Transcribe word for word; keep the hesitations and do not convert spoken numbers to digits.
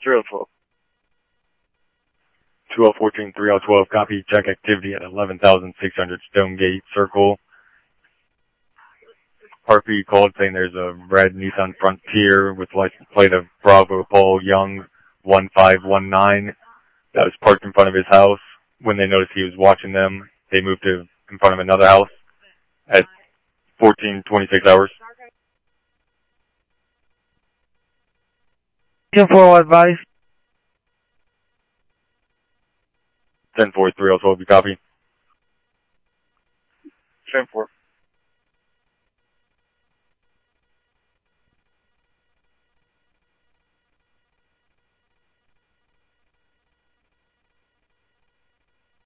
three oh twelve. two oh fourteen, three oh twelve, copy. Check activity at eleven thousand six hundred Stonegate Circle. R P called saying there's a red Nissan Frontier with license plate of Bravo Paul Young one five one nine that was parked in front of his house. When they noticed he was watching them, they moved to in front of another house at fourteen twenty-six hours. ten four advice. ten four, three oh twelve, you copy? ten four.